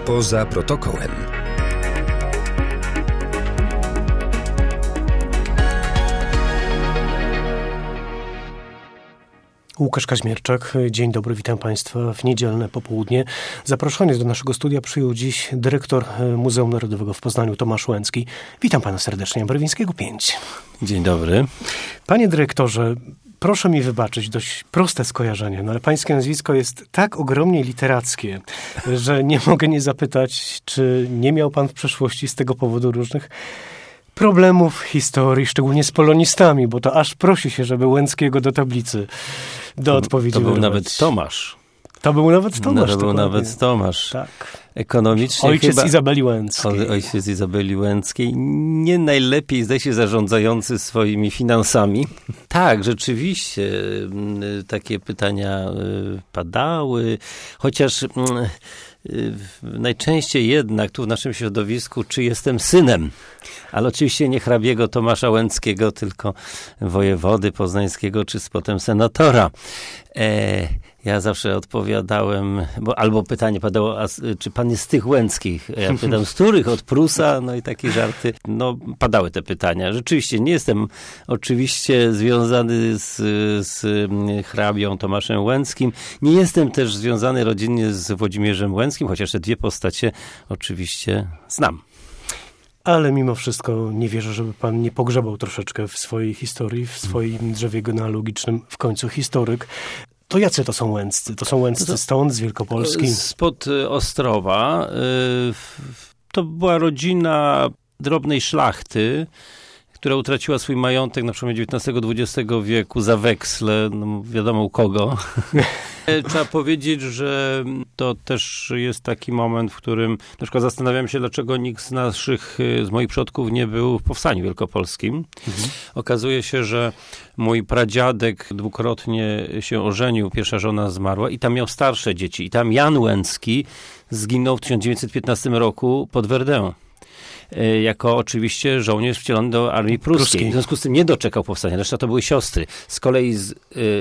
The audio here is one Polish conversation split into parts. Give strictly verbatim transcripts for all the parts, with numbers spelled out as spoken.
Poza protokołem. Łukasz Kaźmierczak, dzień dobry, witam Państwa w niedzielne popołudnie. Zaproszony do naszego studia przyjął dziś dyrektor Muzeum Narodowego w Poznaniu, Tomasz Łęcki. Witam Pana serdecznie, Barwińskiego pięć. Dzień dobry. Panie dyrektorze, proszę mi wybaczyć, dość proste skojarzenie, no ale pańskie nazwisko jest tak ogromnie literackie, że nie mogę nie zapytać, czy nie miał pan w przeszłości z tego powodu różnych problemów w historii, szczególnie z polonistami, bo to aż prosi się, żeby Łęckiego do tablicy, do to, odpowiedzi To był wyrwać. nawet Tomasz. To był nawet Tomasz. No, to był nawet Tomasz. Tak. Ekonomicznie Ojciec chyba... Izabeli Łęckiej. Ojciec Izabeli Łęckiej. Nie najlepiej, zdaje się, zarządzający swoimi finansami. Tak, rzeczywiście takie pytania padały, chociaż najczęściej jednak tu w naszym środowisku, czy jestem synem, ale oczywiście nie hrabiego Tomasza Łęckiego, tylko wojewody poznańskiego, czy potem senatora. E, ja zawsze odpowiadałem, bo albo pytanie padało, a, czy pan jest z tych Łęckich? Ja pytam, z których? Od Prusa? No i takie żarty. No, padały te pytania. Rzeczywiście nie jestem oczywiście związany z, z hrabią Tomaszem Łęckim. Nie jestem też związany rodzinnie z Włodzimierzem Łęckim, chociaż te dwie postacie oczywiście znam. Ale mimo wszystko nie wierzę, żeby pan nie pogrzebał troszeczkę w swojej historii, w swoim drzewie genealogicznym, w końcu historyk. To jacy to są Łęccy? To są Łęccy to, stąd, z Wielkopolski? Spod Ostrowa. To była rodzina drobnej szlachty, która utraciła swój majątek na przełomie dziewiętnastego dwudziestego wieku za weksle, no wiadomo u kogo. Trzeba powiedzieć, że to też jest taki moment, w którym na przykład zastanawiam się, dlaczego nikt z naszych, z moich przodków nie był w Powstaniu Wielkopolskim. Mhm. Okazuje się, że mój pradziadek dwukrotnie się ożenił, pierwsza żona zmarła i tam miał starsze dzieci. I tam Jan Łęcki zginął w tysiąc dziewięćset piętnastym roku pod Verdun. Jako oczywiście żołnierz wcielony do armii pruskiej. pruskiej. W związku z tym nie doczekał powstania. Reszta to były siostry. Z kolei, z,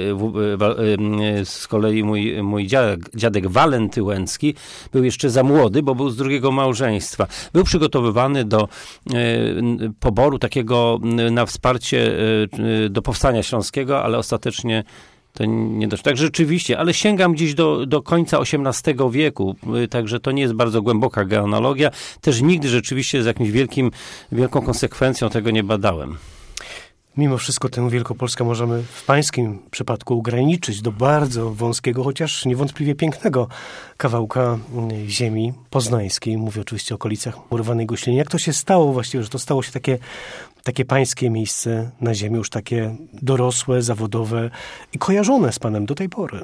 z kolei mój, mój dziadek, dziadek Walenty Łęcki był jeszcze za młody, bo był z drugiego małżeństwa. Był przygotowywany do poboru takiego na wsparcie do powstania śląskiego, ale ostatecznie to nie doszło. Tak rzeczywiście, ale sięgam gdzieś do, do końca osiemnastego wieku, także to nie jest bardzo głęboka genealogia. Też nigdy rzeczywiście z jakimś wielkim, wielką konsekwencją tego nie badałem. Mimo wszystko tę Wielkopolskę możemy w pańskim przypadku ograniczyć do bardzo wąskiego, chociaż niewątpliwie pięknego kawałka ziemi poznańskiej. Mówię oczywiście o okolicach Murowanej Gośliny. Jak to się stało właściwie, że to stało się takie, takie pańskie miejsce na ziemi, już takie dorosłe, zawodowe i kojarzone z panem do tej pory?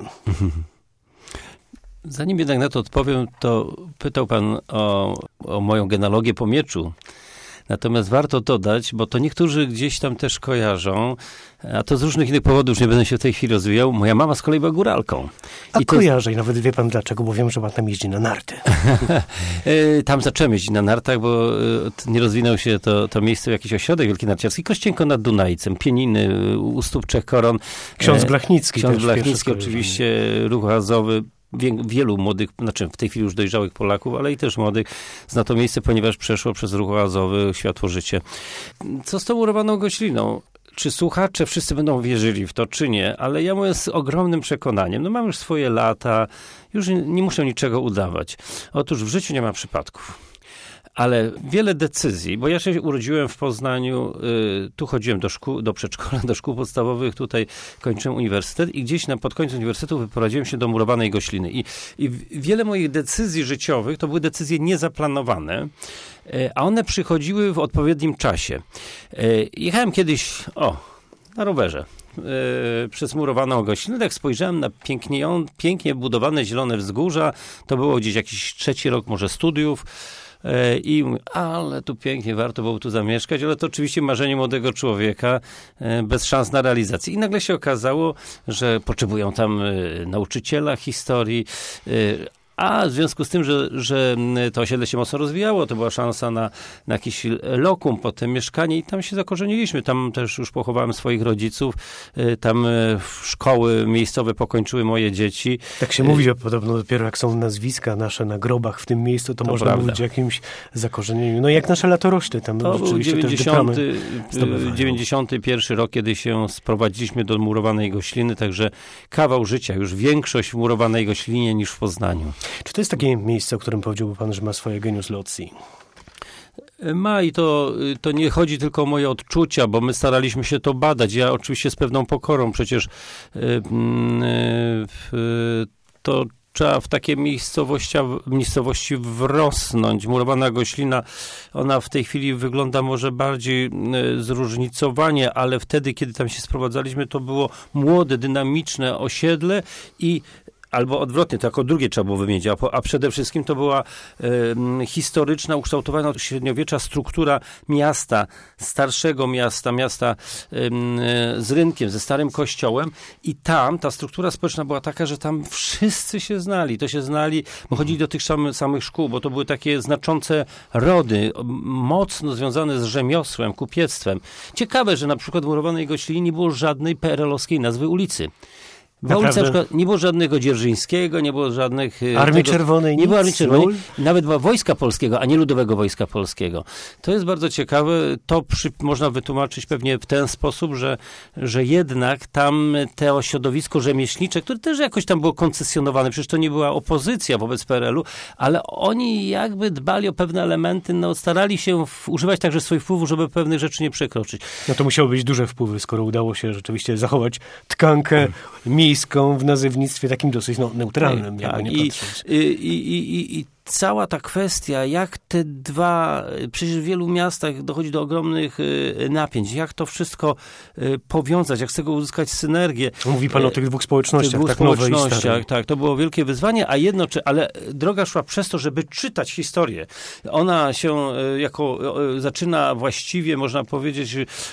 Zanim jednak na to odpowiem, to pytał pan o, o moją genealogię po mieczu. Natomiast warto dodać, bo to niektórzy gdzieś tam też kojarzą, a to z różnych innych powodów, już nie będę się w tej chwili rozwijał. Moja mama z kolei była góralką. A I to... kojarzę i nawet wie pan dlaczego, bo wiem, że pan tam jeździ na narty. Tam zacząłem jeździć na nartach, bo nie rozwinął się to, to miejsce w jakiś ośrodek wielki narciarski. Kościenko nad Dunajcem, Pieniny, u stóp Trzech Koron. Ksiądz Blachnicki Ksiądz też. Blachnicki oczywiście, ruch oazowy. Wielu młodych, znaczy w tej chwili już dojrzałych Polaków, ale i też młodych zna to miejsce, ponieważ przeszło przez ruch oazowy Światło Życie. Co z tą Murowaną Gośliną? Czy słuchacze wszyscy będą wierzyli w to, czy nie? Ale ja mówię z ogromnym przekonaniem. No mam już swoje lata, już nie, nie muszę niczego udawać. Otóż w życiu nie ma przypadków. Ale wiele decyzji, bo ja się urodziłem w Poznaniu, y, tu chodziłem do szkół, do przedszkola, do szkół podstawowych, tutaj kończyłem uniwersytet i gdzieś na, pod koniec uniwersytetu wyprowadziłem się do Murowanej Gośliny. I, i wiele moich decyzji życiowych to były decyzje niezaplanowane, y, a one przychodziły w odpowiednim czasie. Y, jechałem kiedyś, o, na rowerze. Yy, przez Murowaną Goślinę, tak spojrzałem na pięknie, pięknie budowane zielone wzgórza, to było gdzieś jakiś trzeci rok może studiów, i mówię, ale tu pięknie, warto było tu zamieszkać, ale to oczywiście marzenie młodego człowieka bez szans na realizację. I nagle się okazało, że potrzebują tam nauczyciela historii, A w związku z tym, że, że to osiedle się mocno rozwijało, to była szansa na, na jakiś lokum, potem mieszkanie i tam się zakorzeniliśmy. Tam też już pochowałem swoich rodziców. Tam szkoły miejscowe pokończyły moje dzieci. Tak się mówi, że podobno dopiero jak są nazwiska nasze na grobach w tym miejscu, to, to można prawda. mówić o jakimś zakorzenieniu. No jak nasze latorośle tam to rzeczywiście był dziewięćdziesiąty, dziewięćdziesiąty pierwszy rok, kiedy się sprowadziliśmy do murowanej Gośliny, także kawał życia, już większość w murowanej Goślinie niż w Poznaniu. Czy to jest takie miejsce, o którym powiedziałby pan, że ma swoje genius loci? Ma i to, to nie chodzi tylko o moje odczucia, bo my staraliśmy się to badać. Ja oczywiście z pewną pokorą przecież yy, yy, to trzeba w takie miejscowości, miejscowości wrosnąć. Murowana Goślina, ona w tej chwili wygląda może bardziej zróżnicowanie, ale wtedy, kiedy tam się sprowadzaliśmy, to było młode, dynamiczne osiedle i albo odwrotnie, to jako drugie trzeba było wymienić, a, a przede wszystkim to była e, historyczna, ukształtowana od średniowiecza struktura miasta, starszego miasta, miasta e, z rynkiem, ze starym kościołem i tam ta struktura społeczna była taka, że tam wszyscy się znali, to się znali, bo chodzili do tych samych, samych szkół, bo to były takie znaczące rody, mocno związane z rzemiosłem, kupiectwem. Ciekawe, że na przykład w murowanej Goślinie nie było żadnej P R L-owskiej nazwy ulicy. W ulicy na przykład nie było żadnego Dzierżyńskiego, nie było żadnych... Armii tego, Czerwonej Nie nic, było Armii Czerwonej, nul. Nawet była Wojska Polskiego, a nie Ludowego Wojska Polskiego. To jest bardzo ciekawe. To przy, można wytłumaczyć pewnie w ten sposób, że, że jednak tam to środowisko rzemieślnicze, które też jakoś tam było koncesjonowane, przecież to nie była opozycja wobec P R L u, ale oni jakby dbali o pewne elementy, no starali się w, używać także swoich wpływów, żeby pewnych rzeczy nie przekroczyć. No to musiały być duże wpływy, skoro udało się rzeczywiście zachować tkankę miejską w nazewnictwie takim dosyć no, neutralnym, tak, jakby nie i, patrzeć. I, i, i, i cała ta kwestia, jak te dwa, przecież w wielu miastach dochodzi do ogromnych napięć, jak to wszystko powiązać, jak z tego uzyskać synergię. Mówi pan o tych dwóch społecznościach, tych dwóch tak społecznościach, tak, to było wielkie wyzwanie, a jedno, czy, ale droga szła przez to, żeby czytać historię. Ona się jako zaczyna właściwie, można powiedzieć,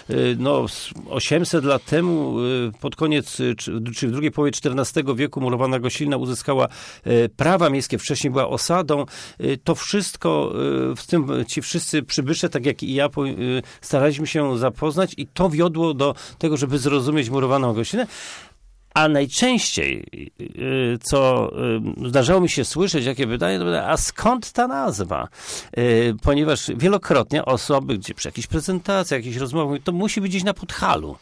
no osiemset lat temu, pod koniec, czy w drugiej połowie czternastego wieku murowana Goślina uzyskała prawa miejskie, wcześniej była osadą. To wszystko, w tym ci wszyscy przybysze, tak jak i ja, staraliśmy się zapoznać i to wiodło do tego, żeby zrozumieć murowaną Goślinę. A najczęściej, co zdarzało mi się słyszeć, jakie pytanie, to a skąd ta nazwa? Ponieważ wielokrotnie osoby, gdzie przy jakichś prezentacjach, jakichś rozmowach, to musi być gdzieś na Podhalu.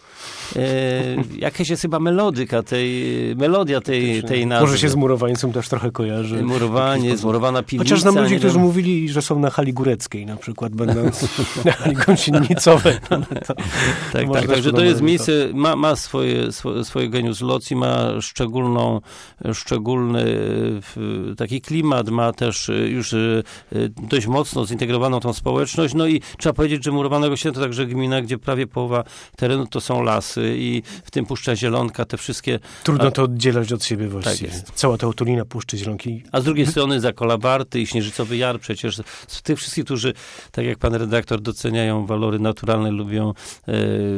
Jakaś jest chyba melodyka tej, melodia tej, tej nazwy. Może się z murowańcem też trochę kojarzy. Murowanie, zmurowana piwnica. Chociaż znam ludzi, którzy mówili, że są na hali góreckiej na przykład, będąc na hali gąsienicowej. To, tak, tak, także to jest miejsce, ma, ma swoje, swoje, swoje genius loci, ma szczególną, szczególny taki klimat, ma też już dość mocno zintegrowaną tą społeczność, no i trzeba powiedzieć, że murowana Goślina to także gmina, gdzie prawie połowa terenu to są lasy i w tym Puszcza Zielonka, te wszystkie... Trudno to oddzielać od siebie właściwie. Tak jest. Cała ta otulina Puszczy Zielonki. A z drugiej strony Zakola Warty i Śnieżycowy Jar przecież. Z tych wszystkich, którzy, tak jak pan redaktor, doceniają walory naturalne, lubią e,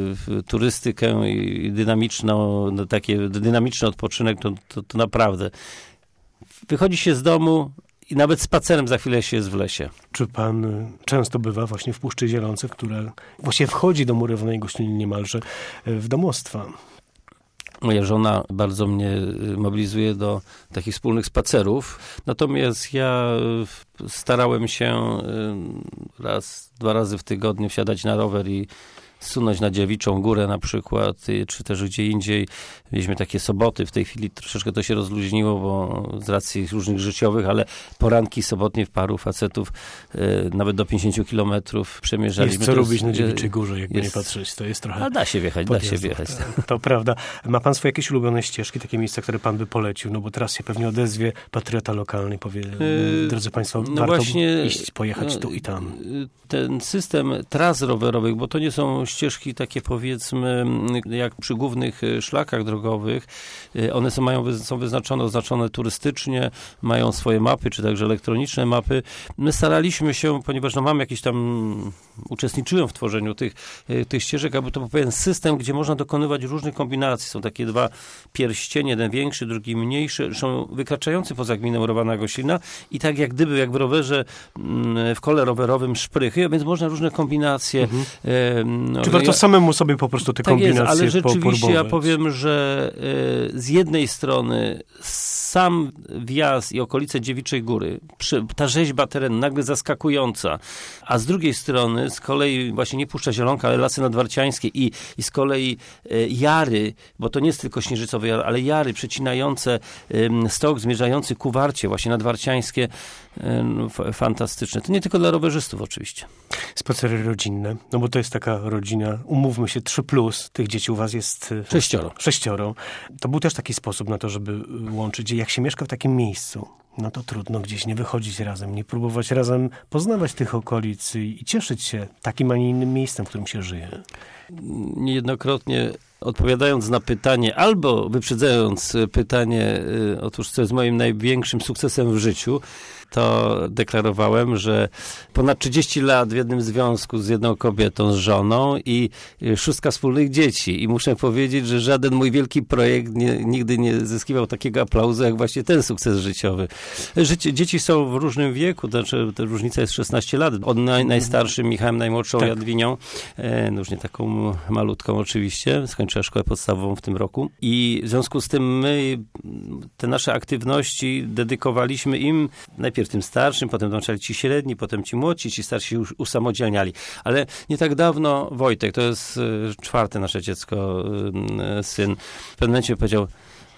turystykę i, i dynamiczną, no, takie dynamiczny odpoczynek, to, to, to naprawdę wychodzi się z domu i nawet spacerem za chwilę się jest w lesie. Czy pan często bywa właśnie w Puszczy Zielonce, która właśnie wchodzi do murowanej Gośliny niemalże w domostwa? Moja żona bardzo mnie mobilizuje do takich wspólnych spacerów. Natomiast ja starałem się raz, dwa razy w tygodniu wsiadać na rower i sunąć na Dziewiczą Górę na przykład, czy też gdzie indziej. Mieliśmy takie soboty, w tej chwili troszeczkę to się rozluźniło, bo z racji różnych życiowych, ale poranki sobotnie w paru facetów e, nawet do pięćdziesiąt kilometrów przemierzaliśmy. Jest co to robić jest, na Dziewiczej Górze, jakby jest, nie patrzeć. To jest trochę... A da się wjechać, podjazdów. da się wjechać. To, to prawda. Ma pan swoje jakieś ulubione ścieżki, takie miejsca, które pan by polecił? No bo teraz się pewnie odezwie patriota lokalny i powie, yy, drodzy państwo, no warto właśnie, iść, pojechać tu i tam. Ten system tras rowerowych, bo to nie są ścieżki takie, powiedzmy, jak przy głównych szlakach drogowych. One są, mają, są wyznaczone, oznaczone turystycznie, mają swoje mapy, czy także elektroniczne mapy. My staraliśmy się, ponieważ no, mam jakiś tam, uczestniczyłem w tworzeniu tych, tych ścieżek, aby to był pewien system, gdzie można dokonywać różnych kombinacji. Są takie dwa pierścienie, jeden większy, drugi mniejszy, są wykraczający poza gminę Morowana Gościna i tak jak gdyby, jak w rowerze, w kole rowerowym szprychy, więc można różne kombinacje. Mhm. E, no, Czy warto ja, samemu sobie po prostu te tak kombinacje jest, ale rzeczywiście po, ja powiem, że e, z jednej strony sam wjazd i okolice Dziewiczej Góry, przy, ta rzeźba terenu nagle zaskakująca, a z drugiej strony z kolei właśnie nie Puszcza Zielonka, ale Lasy Nadwarciańskie i, i z kolei e, Jary, bo to nie jest tylko Śnieżycowy Jar, ale Jary przecinające e, stok, zmierzający ku Warcie, właśnie nadwarciańskie, e, no, fantastyczne. To nie tylko dla rowerzystów oczywiście. Spacery rodzinne, no bo to jest taka rodzina, umówmy się, trzy plus, tych dzieci u was jest sześcioro. sześcioro. To był też taki sposób na to, żeby łączyć, jak się mieszka w takim miejscu, no to trudno gdzieś nie wychodzić razem, nie próbować razem poznawać tych okolic i cieszyć się takim, a nie innym miejscem, w którym się żyje. Niejednokrotnie odpowiadając na pytanie, albo wyprzedzając pytanie, otóż co jest moim największym sukcesem w życiu, to deklarowałem, że ponad trzydzieści lat w jednym związku z jedną kobietą, z żoną i szóstka wspólnych dzieci. I muszę powiedzieć, że żaden mój wielki projekt nie, nigdy nie zyskiwał takiego aplauzu, jak właśnie ten sukces życiowy. Życie, dzieci są w różnym wieku, to znaczy ta różnica jest szesnaście lat. Od naj, najstarszym Michałem, najmłodszą tak. Jadwinią, e, no już nie taką malutką oczywiście, skończyła szkołę podstawową w tym roku. I w związku z tym my te nasze aktywności dedykowaliśmy im najpierw tym starszym, potem dołączali ci średni, potem ci młodsi, ci starsi już usamodzielniali. Ale nie tak dawno Wojtek, to jest czwarte nasze dziecko, syn, w pewnym momencie powiedział,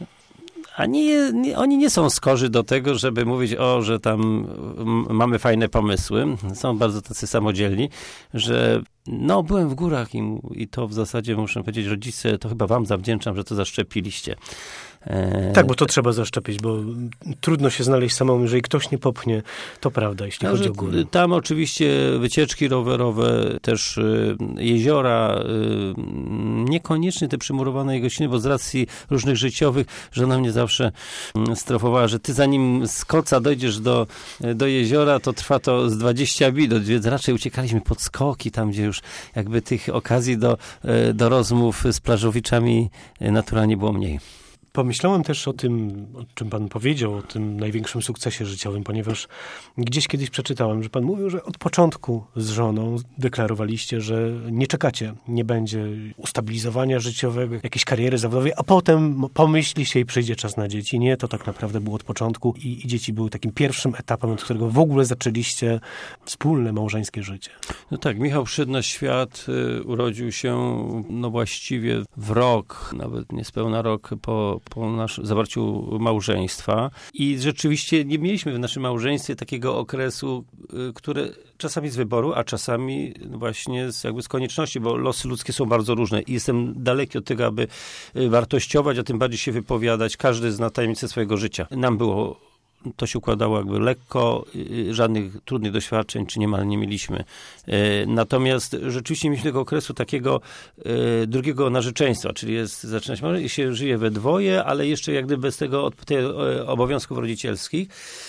a nie, nie, oni nie są skorzy do tego, żeby mówić, o, że tam mamy fajne pomysły. Są bardzo tacy samodzielni, że no, byłem w górach i, i to w zasadzie, muszę powiedzieć, rodzice, to chyba wam zawdzięczam, że to zaszczepiliście. E... Tak, bo to trzeba zaszczepić, bo trudno się znaleźć samemu, jeżeli ktoś nie popchnie, to prawda, jeśli no, chodzi o góry. Tam oczywiście wycieczki rowerowe, też y, jeziora, y, niekoniecznie te przymurowane gościny, bo z racji różnych życiowych, żona mnie zawsze y, strofowała, że ty zanim z Koca dojdziesz do, do jeziora, to trwa to z dwadzieścia minut, więc raczej uciekaliśmy pod skoki, tam gdzie już jakby tych okazji do, y, do rozmów z plażowiczami y, naturalnie było mniej. Pomyślałem też o tym, o czym pan powiedział, o tym największym sukcesie życiowym, ponieważ gdzieś kiedyś przeczytałem, że pan mówił, że od początku z żoną deklarowaliście, że nie czekacie, nie będzie ustabilizowania życiowego, jakiejś kariery zawodowej, a potem pomyśli się i przyjdzie czas na dzieci. Nie, to tak naprawdę było od początku i, i dzieci były takim pierwszym etapem, od którego w ogóle zaczęliście wspólne małżeńskie życie. No tak, Michał przyszedł na świat, y, urodził się no właściwie w rok, nawet niespełna rok po po naszym zawarciu małżeństwa i rzeczywiście nie mieliśmy w naszym małżeństwie takiego okresu, które czasami z wyboru, a czasami właśnie z, jakby z konieczności, bo losy ludzkie są bardzo różne i jestem daleki od tego, aby wartościować, a tym bardziej się wypowiadać. Każdy zna tajemnicę swojego życia. Nam było to się układało jakby lekko, żadnych trudnych doświadczeń, czy niemal nie mieliśmy. Natomiast rzeczywiście mieliśmy tego okresu takiego drugiego narzeczeństwa, czyli jest, zaczyna się, i się żyje we dwoje, ale jeszcze jak gdyby bez tego tych obowiązków rodzicielskich.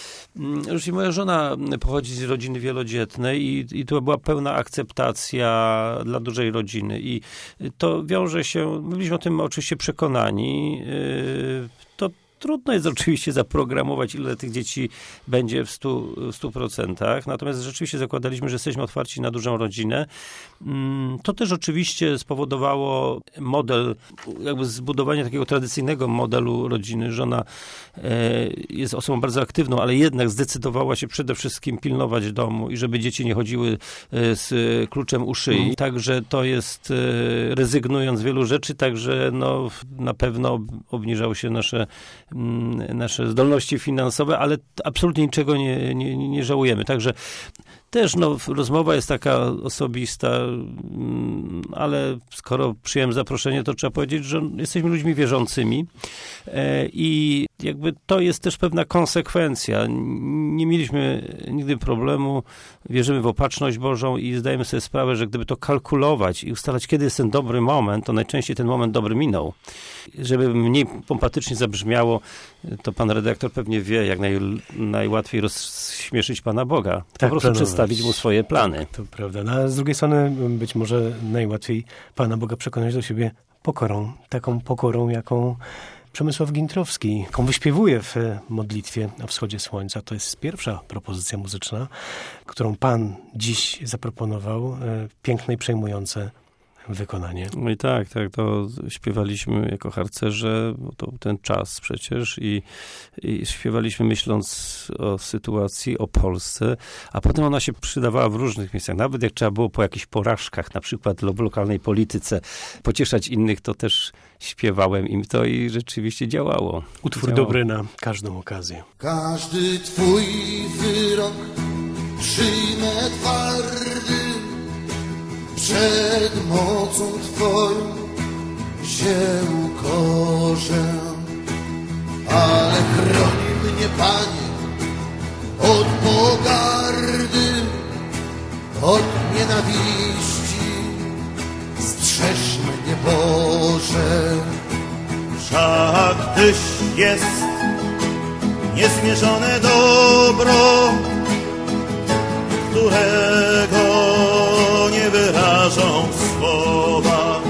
Już moja żona pochodzi z rodziny wielodzietnej i, i to była pełna akceptacja dla dużej rodziny i to wiąże się, my byliśmy o tym oczywiście przekonani, to trudno jest oczywiście zaprogramować, ile tych dzieci będzie w stu, w stu procentach. Natomiast rzeczywiście zakładaliśmy, że jesteśmy otwarci na dużą rodzinę. To też oczywiście spowodowało model, jakby zbudowanie takiego tradycyjnego modelu rodziny. Żona jest osobą bardzo aktywną, ale jednak zdecydowała się przede wszystkim pilnować domu i żeby dzieci nie chodziły z kluczem u szyi. Mm. Także to jest, rezygnując z wielu rzeczy, także no, na pewno obniżały się nasze nasze zdolności finansowe, ale absolutnie niczego nie, nie, nie żałujemy. Także też no, rozmowa jest taka osobista, ale skoro przyjąłem zaproszenie, to trzeba powiedzieć, że jesteśmy ludźmi wierzącymi i jakby to jest też pewna konsekwencja. Nie mieliśmy nigdy problemu, wierzymy w opatrzność Bożą i zdajemy sobie sprawę, że gdyby to kalkulować i ustalać, kiedy jest ten dobry moment, to najczęściej ten moment dobry minął. Żeby mniej pompatycznie zabrzmiało, to pan redaktor pewnie wie, jak naj, najłatwiej rozśmieszyć Pana Boga. Po tak, prostu planować. przedstawić Mu swoje plany. To prawda. No, a z drugiej strony być może najłatwiej Pana Boga przekonać do siebie pokorą. Taką pokorą, jaką Przemysław Gintrowski, jaką wyśpiewuje w modlitwie o wschodzie słońca. To jest pierwsza propozycja muzyczna, którą Pan dziś zaproponował. Piękne i przejmujące wykonanie. No i tak, tak, to śpiewaliśmy jako harcerze, bo to był ten czas przecież i, i śpiewaliśmy myśląc o sytuacji, o Polsce, a potem ona się przydawała w różnych miejscach, nawet jak trzeba było po jakichś porażkach, na przykład w lokalnej polityce, pocieszać innych, to też śpiewałem im to i rzeczywiście działało. Utwór działało. dobry na każdą okazję. Każdy twój wyrok przyjmę twardy, przed mocą Twoją się ukorzę, ale chroni mnie, Panie, od pogardy, od nienawiści, strzeż mnie, Boże. Wszak Tyś jest niezmierzone dobro, którego nie wyrażą słowa.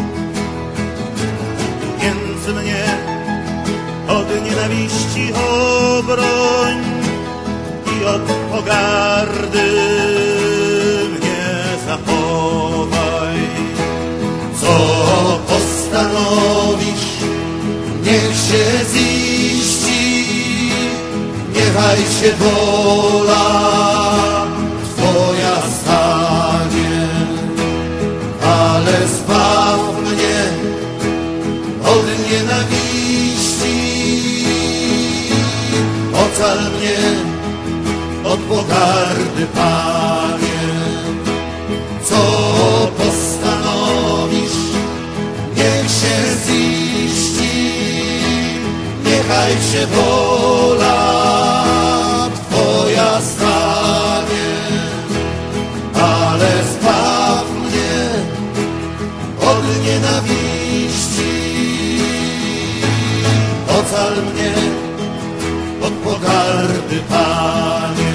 Więc mnie od nienawiści obroń i od pogardy mnie zachowaj. Co postanowisz, niech się ziści, niechaj się wola Twoja stanie, ale zbaw mnie od nienawiści, ocal mnie od pogardy, Panie. Co postanowisz, niech się ziści, niechaj się wola Twoja stanie, ale zbaw mnie od nienawiści, ocal mnie od pogardy, Panie.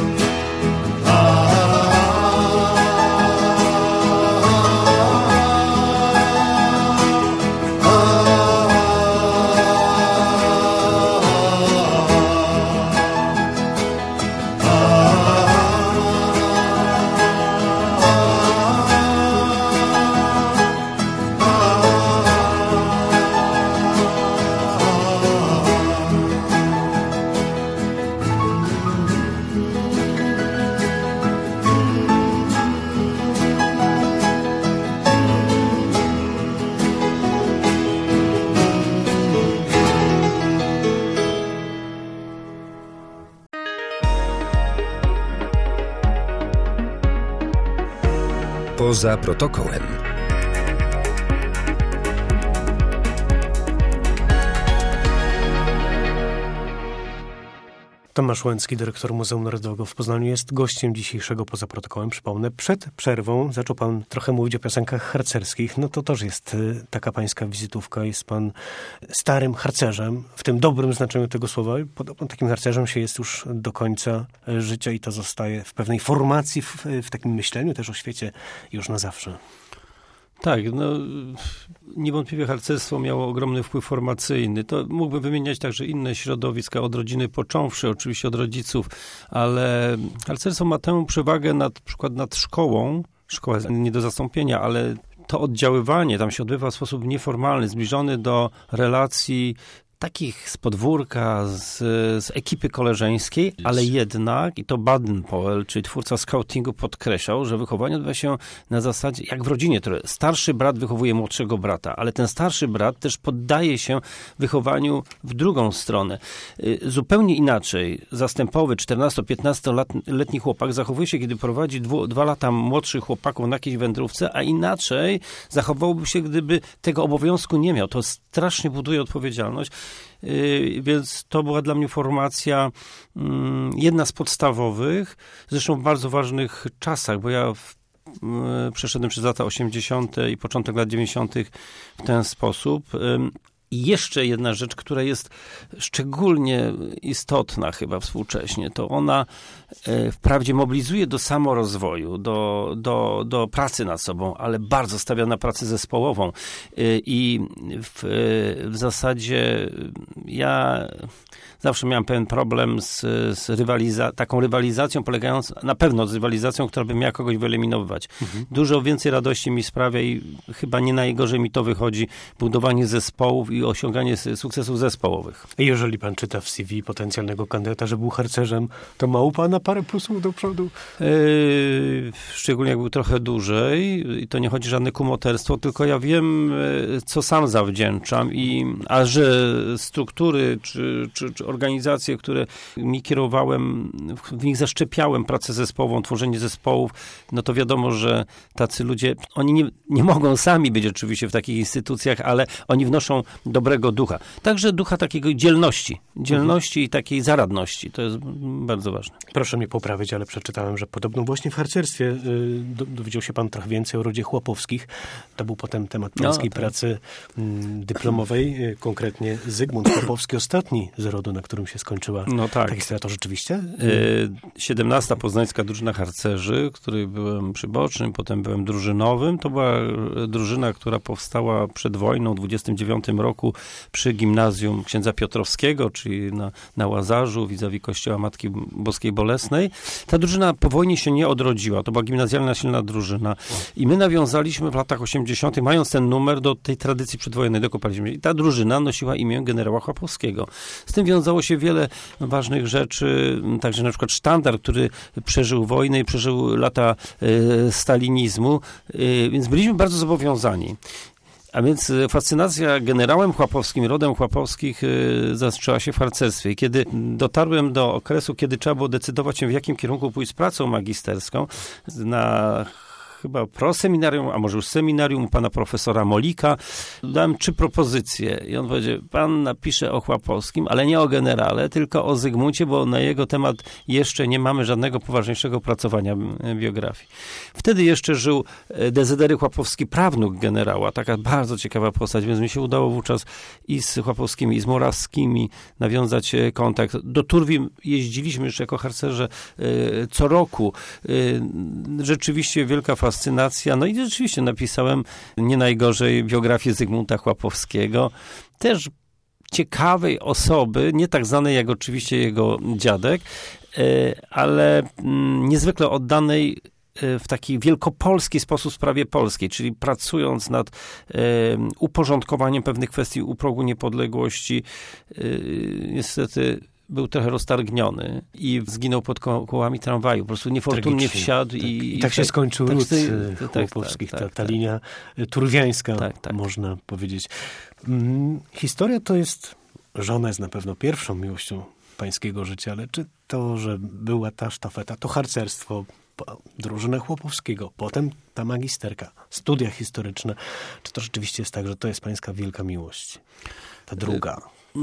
Poza protokołem. Tomasz Łęcki, dyrektor Muzeum Narodowego w Poznaniu, jest gościem dzisiejszego Poza Protokołem. Przypomnę, przed przerwą zaczął pan trochę mówić o piosenkach harcerskich. No to też jest taka pańska wizytówka. Jest pan starym harcerzem, w tym dobrym znaczeniu tego słowa. Podobno takim harcerzem się jest już do końca życia i to zostaje w pewnej formacji, w, w takim myśleniu też o świecie już na zawsze. Tak, no niewątpliwie harcerstwo miało ogromny wpływ formacyjny. To mógłbym wymieniać także inne środowiska, od rodziny począwszy, oczywiście od rodziców, ale harcerstwo ma tę przewagę nad, przykład nad szkołą. Szkoła jest nie do zastąpienia, ale to oddziaływanie tam się odbywa w sposób nieformalny, zbliżony do relacji takich z podwórka, z, z ekipy koleżeńskiej, ale jednak, i to Baden-Powell, czyli twórca scoutingu, podkreślał, że wychowanie odbywa się na zasadzie, jak w rodzinie, które starszy brat wychowuje młodszego brata, ale ten starszy brat też poddaje się wychowaniu w drugą stronę. Zupełnie inaczej zastępowy czternasto-piętnastoletni chłopak zachowuje się, kiedy prowadzi dwu, dwa lata młodszych chłopaków na jakiejś wędrówce, a inaczej zachowałby się, gdyby tego obowiązku nie miał. To strasznie buduje odpowiedzialność. Więc to była dla mnie formacja jedna z podstawowych, zresztą w bardzo ważnych czasach, bo ja w, przeszedłem przez lata osiemdziesiąte i początek lat dziewięćdziesiątych w ten sposób. I jeszcze jedna rzecz, która jest szczególnie istotna chyba współcześnie, to ona wprawdzie mobilizuje do samorozwoju, do, do, do pracy nad sobą, ale bardzo stawia na pracę zespołową. I w, w zasadzie ja zawsze miałem pewien problem z, z rywaliza- taką rywalizacją polegającą, na pewno z rywalizacją, która by miała kogoś wyeliminować. Mhm. Dużo więcej radości mi sprawia i chyba nie najgorzej mi to wychodzi, budowanie zespołów i osiąganie sukcesów zespołowych. I jeżeli pan czyta w C V potencjalnego kandydata, że był harcerzem, to ma u pana parę plusów do przodu? Yy, szczególnie jak był trochę dłużej i to nie chodzi o żadne kumoterstwo, tylko ja wiem, co sam zawdzięczam i a że struktury czy, czy, czy organizacje, które mi kierowałem, w nich zaszczepiałem pracę zespołową, tworzenie zespołów, no to wiadomo, że tacy ludzie, oni nie, nie mogą sami być oczywiście w takich instytucjach, ale oni wnoszą dobrego ducha. Także ducha takiego dzielności. Dzielności mhm. i takiej zaradności. To jest bardzo ważne. Proszę mnie poprawić, ale przeczytałem, że podobno właśnie w harcerstwie yy, dowiedział się pan trochę więcej o rodzie Chłopowskich. To był potem temat pańskiej no, tak. pracy yy, dyplomowej. Yy, konkretnie Zygmunt Chłopowski, ostatni z rodu, na którym się skończyła no, tak. ta historia. To rzeczywiście? Yy, siedemnasta Poznańska Drużyna Harcerzy, której byłem przybocznym, potem byłem drużynowym. To była drużyna, która powstała przed wojną w dwudziestym dziewiątym roku przy gimnazjum księdza Piotrowskiego, czyli na, na Łazarzu, vis-a-vis kościoła Matki Boskiej Bolesnej. Ta drużyna po wojnie się nie odrodziła. To była gimnazjalna, silna drużyna. I my nawiązaliśmy w latach osiemdziesiątych, mając ten numer, do tej tradycji przedwojennej, dokopaliśmy. I ta drużyna nosiła imię generała Chłopowskiego. Z tym wiązało się wiele ważnych rzeczy, także na przykład sztandar, który przeżył wojnę i przeżył lata y, stalinizmu, y, więc byliśmy bardzo zobowiązani. A więc fascynacja generałem Chłopowskim, rodem Chłopowskich y, zaczęła się w harcerstwie. Kiedy dotarłem do okresu, kiedy trzeba było decydować się, w jakim kierunku pójść z pracą magisterską, na chyba proseminarium, a może już seminarium u pana profesora Molika, dałem trzy propozycje i on powiedział, pan napisze o Chłopowskim, ale nie o generale, tylko o Zygmuncie, bo na jego temat jeszcze nie mamy żadnego poważniejszego opracowania biografii. Wtedy jeszcze żył Dezydery Chłopowski, prawnuk generała, taka bardzo ciekawa postać, więc mi się udało wówczas i z Chłopowskimi, i z Morawskimi nawiązać kontakt. Do Turwi jeździliśmy już jako harcerze co roku. Rzeczywiście wielka fascynacja. Fascynacja. No i rzeczywiście napisałem nie najgorzej biografię Zygmunta Chłopowskiego. Też ciekawej osoby, nie tak znanej jak oczywiście jego dziadek, ale niezwykle oddanej w taki wielkopolski sposób sprawie polskiej, czyli pracując nad uporządkowaniem pewnych kwestii u progu niepodległości. Niestety był trochę roztargniony i zginął pod ko- kołami tramwaju. Po prostu niefortunnie wsiadł. Tak. I, I tak się skończył tak, ród tak, Chłopowskich. tak, ta, tak, ta tak. linia turwiańska, tak, tak. można powiedzieć. Hmm, historia to jest, żona jest na pewno pierwszą miłością pańskiego życia, ale czy to, że była ta sztafeta, to harcerstwo, drużynę Chłopowskiego, potem ta magisterka, studia historyczne, czy to rzeczywiście jest tak, że to jest pańska wielka miłość? Ta druga.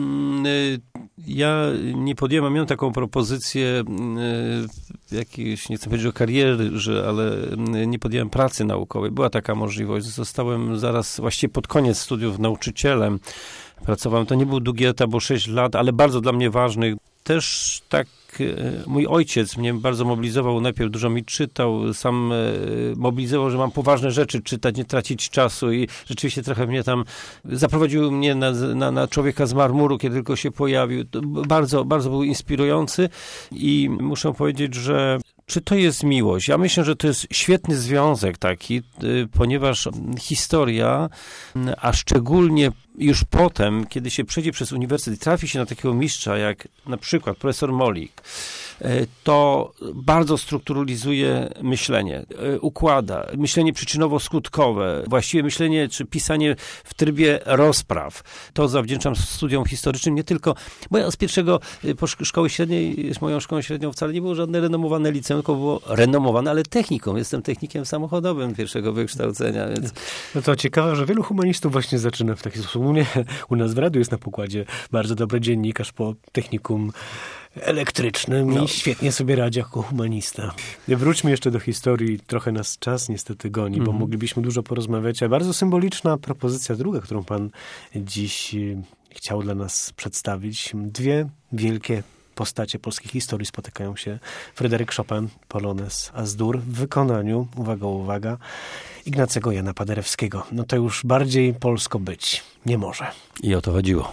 Ja nie podjąłem, miałem taką propozycję jakiejś, nie chcę powiedzieć o karierze, ale nie podjąłem pracy naukowej. Była taka możliwość. Zostałem zaraz, właściwie pod koniec studiów nauczycielem. Pracowałem, to nie był długi etap, bo sześć lat, ale bardzo dla mnie ważnych. Też tak mój ojciec mnie bardzo mobilizował, najpierw dużo mi czytał, sam mobilizował, że mam poważne rzeczy czytać, nie tracić czasu i rzeczywiście trochę mnie tam, zaprowadził mnie na, na, na Człowieka z marmuru, kiedy tylko się pojawił. To bardzo, bardzo był inspirujący i muszę powiedzieć, że czy to jest miłość? Ja myślę, że to jest świetny związek taki, ponieważ historia, a szczególnie już potem, kiedy się przejdzie przez uniwersytet, trafi się na takiego mistrza, jak na przykład profesor Molik, to bardzo strukturalizuje myślenie, układa, myślenie przyczynowo-skutkowe, właściwie myślenie czy pisanie w trybie rozpraw. To zawdzięczam studiom historycznym nie tylko, bo ja z pierwszego po szkoły średniej, z moją szkołą średnią wcale nie było żadne renomowane liceum, tylko było renomowane, ale techniką. Jestem technikiem samochodowym pierwszego wykształcenia, więc... No to ciekawe, że wielu humanistów właśnie zaczyna w taki sposób. U mnie, u nas w radiu jest na pokładzie bardzo dobry dziennikarz po technikum elektrycznym no. i świetnie sobie radzi jako humanista. Wróćmy jeszcze do historii. Trochę nas czas niestety goni, mm-hmm. bo moglibyśmy dużo porozmawiać, a bardzo symboliczna propozycja druga, którą pan dziś chciał dla nas przedstawić. Dwie wielkie postacie polskiej historii spotykają się. Fryderyk Chopin, Polonez Az-Dur w wykonaniu, uwaga, uwaga, Ignacego Jana Paderewskiego. No to już bardziej polsko być nie może. I o to chodziło.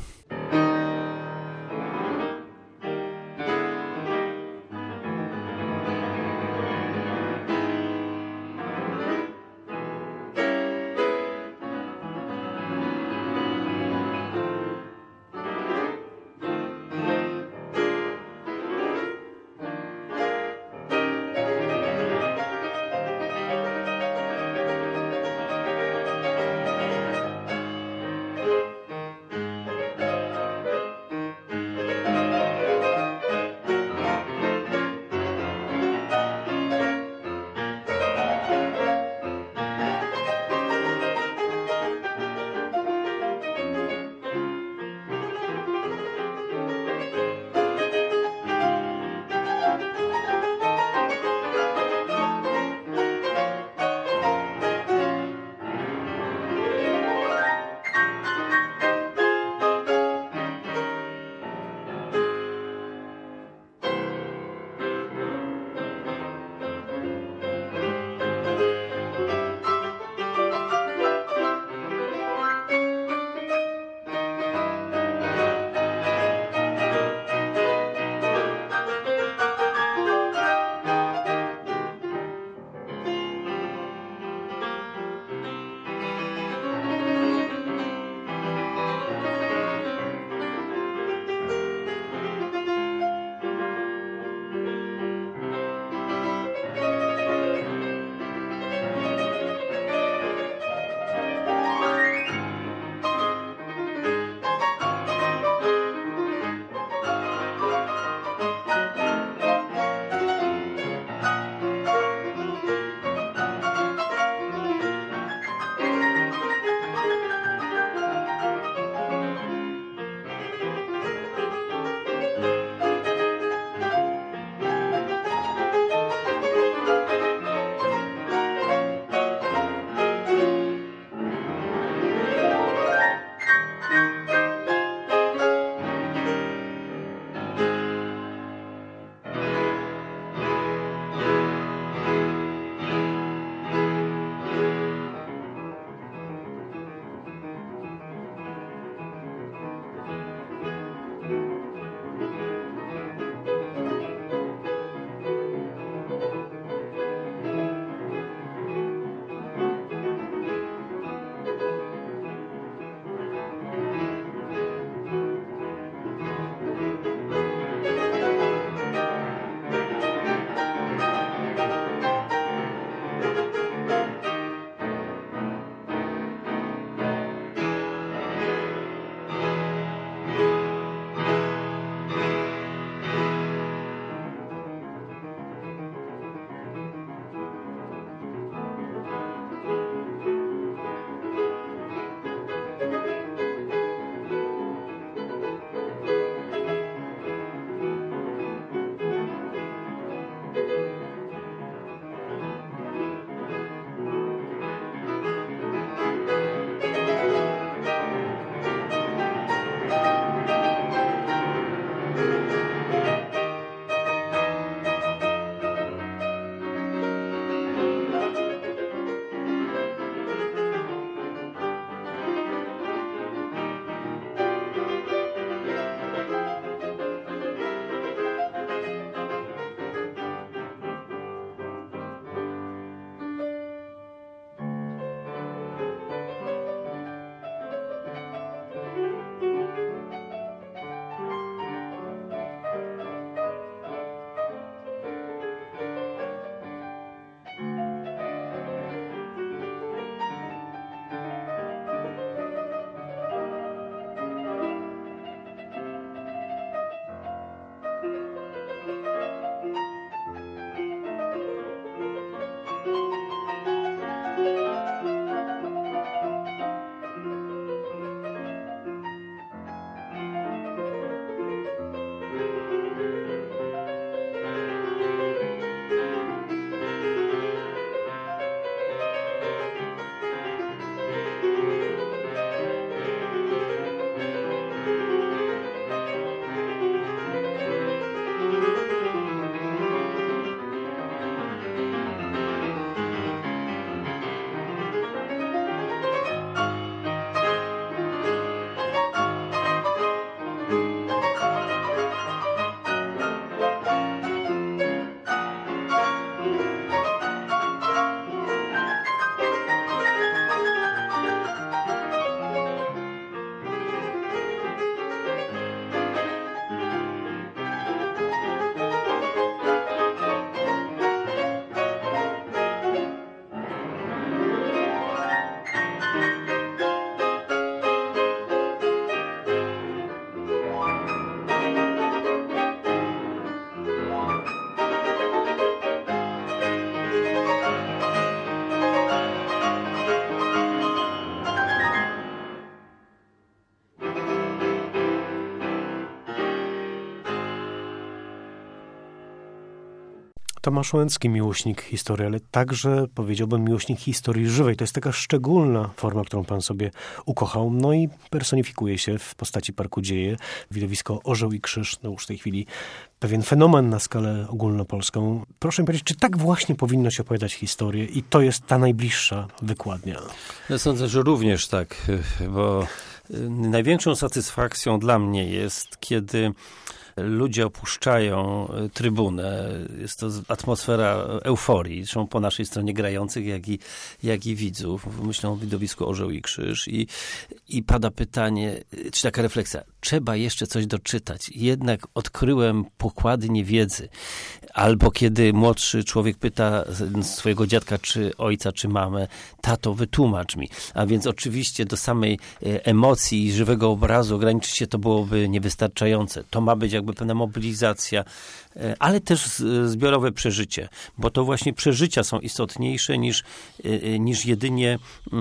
Tomasz Łęcki, miłośnik historii, ale także, powiedziałbym, miłośnik historii żywej. To jest taka szczególna forma, którą pan sobie ukochał. No i personifikuje się w postaci Parku Dzieje. Widowisko Orzeł i Krzyż, no już w tej chwili pewien fenomen na skalę ogólnopolską. Proszę mi powiedzieć, czy tak właśnie powinno się opowiadać historię i to jest ta najbliższa wykładnia? Ja sądzę, że również tak, bo największą satysfakcją dla mnie jest, kiedy ludzie opuszczają trybunę. Jest to atmosfera euforii, zresztą po naszej stronie grających, jak i, jak i widzów. Myślę o widowisku Orzeł i Krzyż. I, I pada pytanie, czy taka refleksja, trzeba jeszcze coś doczytać. Jednak odkryłem pokłady niewiedzy. Albo kiedy młodszy człowiek pyta swojego dziadka, czy ojca, czy mamę, tato, wytłumacz mi. A więc oczywiście do samej emocji i żywego obrazu ograniczyć się to byłoby niewystarczające. To ma być jakby pewna mobilizacja, ale też zbiorowe przeżycie, bo to właśnie przeżycia są istotniejsze niż, niż jedynie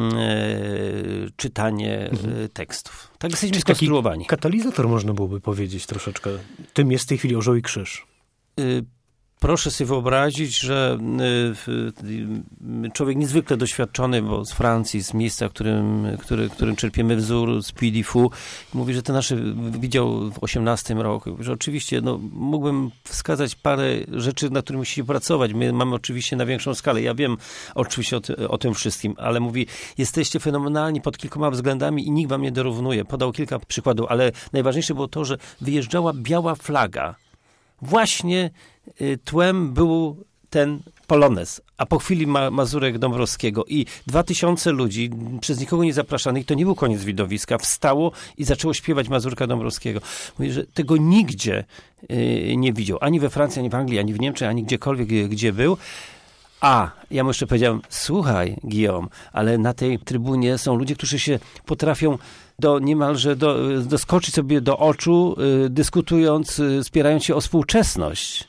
czytanie mhm. tekstów. Tak jesteśmy skonstruowani. Katalizator można byłoby powiedzieć troszeczkę. Tym jest w tej chwili Orzeł i Krzyż. Y- Proszę sobie wyobrazić, że człowiek niezwykle doświadczony, bo z Francji, z miejsca, którym, który, którym czerpiemy wzór, z Pilifu, mówi, że te nasze widział w osiemnastym roku, że oczywiście no, mógłbym wskazać parę rzeczy, na których musimy pracować. My mamy oczywiście na większą skalę. Ja wiem oczywiście o, ty, o tym wszystkim, ale mówi, jesteście fenomenalni pod kilkoma względami i nikt wam nie dorównuje. Podał kilka przykładów, ale najważniejsze było to, że wyjeżdżała biała flaga. Właśnie tłem był ten polonez, a po chwili ma, Mazurek Dąbrowskiego i dwa tysiące ludzi, przez nikogo nie zapraszanych, to nie był koniec widowiska, wstało i zaczęło śpiewać Mazurka Dąbrowskiego. Mówi, że tego nigdzie y, nie widział, ani we Francji, ani w Anglii, ani w Niemczech, ani gdziekolwiek, gdzie był. A, ja mu jeszcze powiedziałem, słuchaj, Guillaume, ale na tej trybunie są ludzie, którzy się potrafią do, niemalże do, doskoczyć sobie do oczu, y, dyskutując, y, spierając się o współczesność.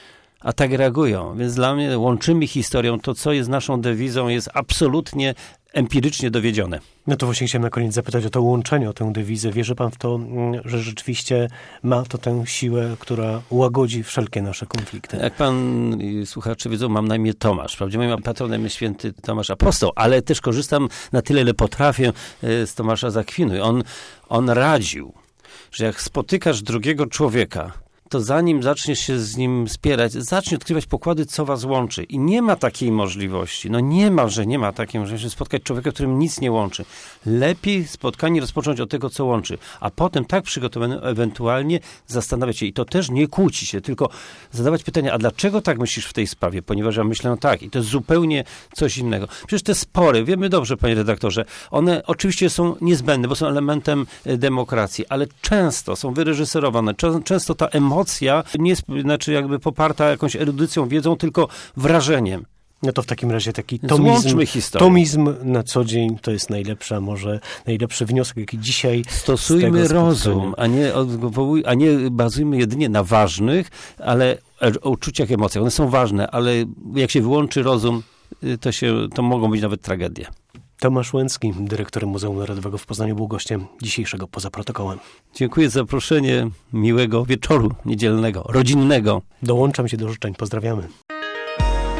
A tak reagują. Więc dla mnie łączymy historią. To, co jest naszą dewizą, jest absolutnie empirycznie dowiedzione. No to właśnie chciałem na koniec zapytać o to łączenie, o tę dewizę. Wierzy pan w to, że rzeczywiście ma to tę siłę, która łagodzi wszelkie nasze konflikty? Jak pan i słuchacze wiedzą, mam na imię Tomasz. Wprawdzie moim patronem jest święty Tomasz Apostoł, ale też korzystam na tyle, ile potrafię z Tomasza z Akwinu. On, on radził, że jak spotykasz drugiego człowieka, to zanim zaczniesz się z nim spierać, zacznij odkrywać pokłady, co was łączy. I nie ma takiej możliwości. No nie ma, że nie ma takiej możliwości spotkać człowieka, którym nic nie łączy. Lepiej spotkanie rozpocząć od tego, co łączy. A potem tak przygotowany ewentualnie zastanawiać się. I to też nie kłóci się, tylko zadawać pytania, a dlaczego tak myślisz w tej sprawie? Ponieważ ja myślę, no tak. I to jest zupełnie coś innego. Przecież te spory, wiemy dobrze, panie redaktorze, one oczywiście są niezbędne, bo są elementem demokracji, ale często są wyreżyserowane. Często ta emocja Emocja nie jest znaczy jakby poparta jakąś erudycją, wiedzą, tylko wrażeniem. No to w takim razie taki tomizm, tomizm na co dzień to jest najlepsza, może najlepszy wniosek, jaki dzisiaj stosujmy rozum, a nie, a nie bazujmy jedynie na ważnych, ale o uczuciach, emocjach. One są ważne, ale jak się wyłączy rozum, to, się, to mogą być nawet tragedie. Tomasz Łęcki, dyrektor Muzeum Narodowego w Poznaniu, był gościem dzisiejszego Poza Protokołem. Dziękuję za zaproszenie. Miłego wieczoru niedzielnego, rodzinnego. Dołączam się do życzeń. Pozdrawiamy.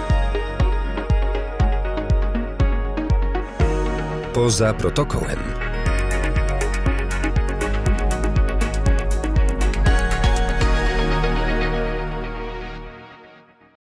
Poza Protokołem.